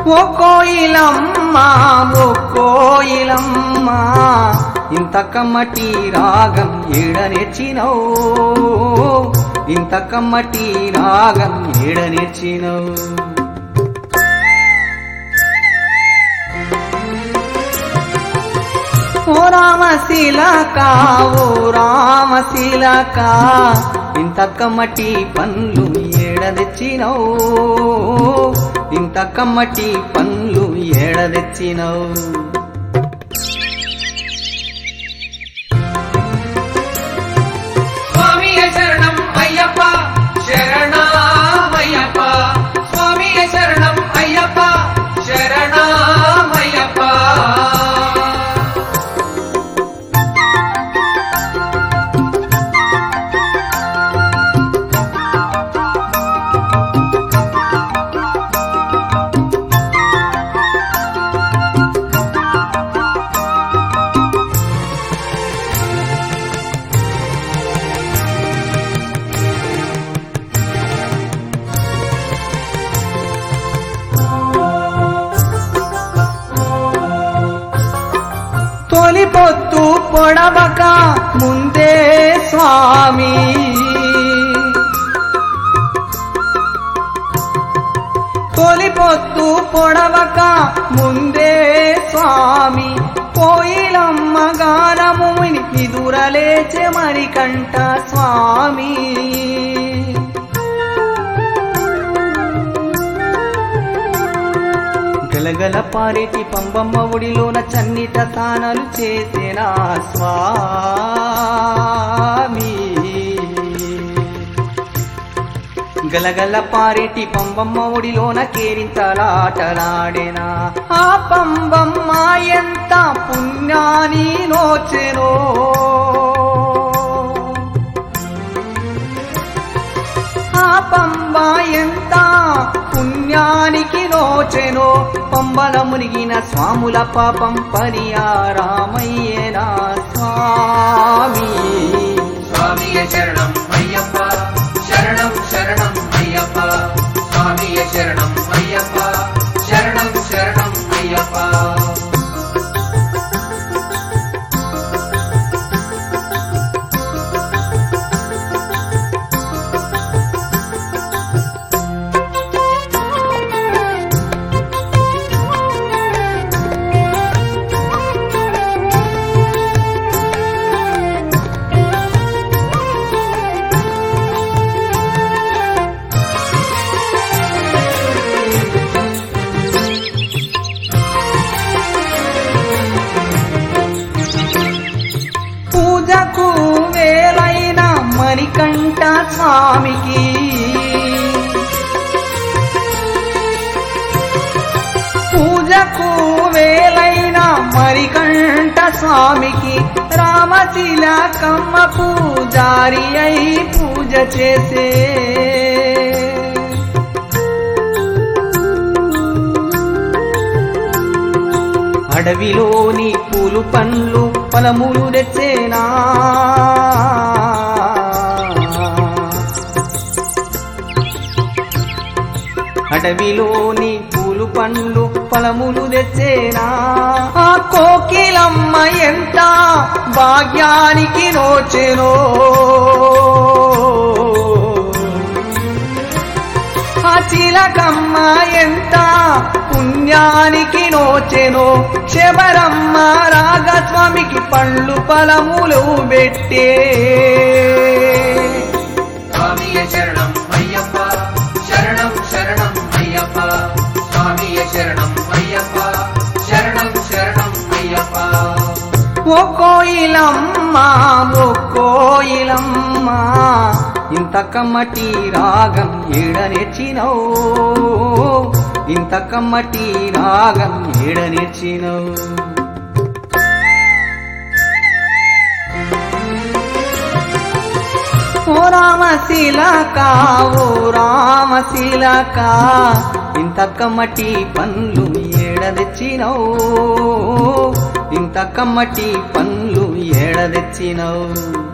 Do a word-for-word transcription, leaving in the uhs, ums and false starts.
ఓ కోయిలమ్మ ఓ కోయిలమ్మ ఇంత కమ్మటి రాగం ఏడ నేర్చినవు, ఇంత కమ్మటి రాగం ఏడ నేర్చినవు. ఓ రామశిలక ఓ రామశిలక ఇంత కమ్మటి పండ్లు ఏడ తెచ్చినవు, ఇంత కమ్మటి పండ్లు ఏడ తెచ్చినవు. స్వామియ శరణం అయ్యప్ప శరణమయ్యప్ప, స్వామియ శరణం అయ్యప్ప శరణమయ్యప్ప. తొలి పొత్తు పొడవక ముందే స్వామి, తొలి పొత్తు పొడవక ముందే స్వామి కోయిలమ్మ గానము ఎదురలేచె మణికంఠ స్వామి. గలగల పారేటి పంబమ్మ ఒడిలోన చన్నిట తానలు చేసేనా స్వామి, గలగల పారేటి పంబమ్మ ఒడిలోన కేరింతలాటలాడేనా. ఆ పంబమ్మ ఎంత పుణ్యాని నోచెనో, ఆ పంబ ఎంత పుణ్యానికి నోచెనో. పంబల మునిగిన స్వాముల పాపం పరిహారమయ్యేనా స్వామి. స్వామియ శరణం అయ్యప్ప శరణం శరణం అయ్యప్ప, స్వామియ శరణం అయ్యప్ప శరణం శరణం అయ్యప్ప. పూజకు వేలైన మణికంఠ స్వామికి, పూజకు వేలైన మణికంఠ స్వామికి రామశిలకమ్మ పూజారి అయి పూజ చేసే. అడవిలోని పూలు పండ్లు ఫలములు తెచ్చేనా, అడవిలోని పూలు పండ్లు ఫలములు తెచ్చేనా. ఆ కోకిలమ్మ ఎంత భాగ్యానికి నోచెనో, ఆ చిలకమ్మ ఎంత పుణ్యానికి నోచెనో. శబరమ్మ రాగస్వామికి పండ్లు ఫలములు పెట్టే. స్వామియ శరణం అయ్యప్ప శరణం శరణం అయ్యప్ప, స్వామియ శరణం అయ్యప్ప శరణం శరణం అయ్యప్ప. ఓ కోయిలమ్మ ఓ కోయిలమ్మ ఇంత కమ్మటి రాగం ఏడ నేర్చినవు, ఇంత కమ్మటి రాగం ఏడ నేర్చినవు. ఓ రామశిలక ఓ రామశిలక ఇంత కమ్మటి పండ్లు ఏడ తెచ్చినవు, ఇంత కమ్మటి పండ్లు ఏడ తెచ్చినవు.